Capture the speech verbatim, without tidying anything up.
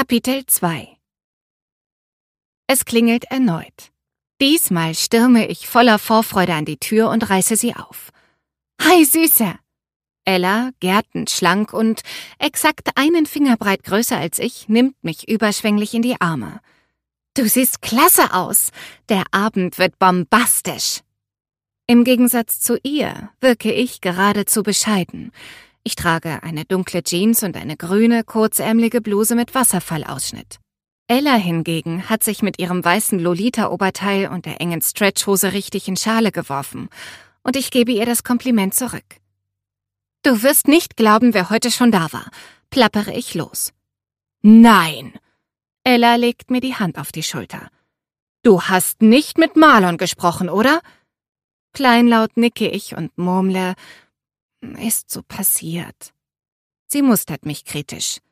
Kapitel zwei. Es klingelt erneut. Diesmal stürme ich voller Vorfreude an die Tür und reiße sie auf. »Hi, Süßer!« Ella, gärtenschlank und exakt einen Fingerbreit größer als ich, nimmt mich überschwänglich in die Arme. »Du siehst klasse aus. Der Abend wird bombastisch.« Im Gegensatz zu ihr wirke ich geradezu bescheiden. Ich trage eine dunkle Jeans und eine grüne, kurzärmelige Bluse mit Wasserfallausschnitt. Ella hingegen hat sich mit ihrem weißen Lolita-Oberteil und der engen Stretchhose richtig in Schale geworfen. Und ich gebe ihr das Kompliment zurück. »Du wirst nicht glauben, wer heute schon da war«, plappere ich los. »Nein!« Ella legt mir die Hand auf die Schulter. »Du hast nicht mit Marlon gesprochen, oder?« Kleinlaut nicke ich und murmle, »Ist so passiert.« Sie mustert mich kritisch.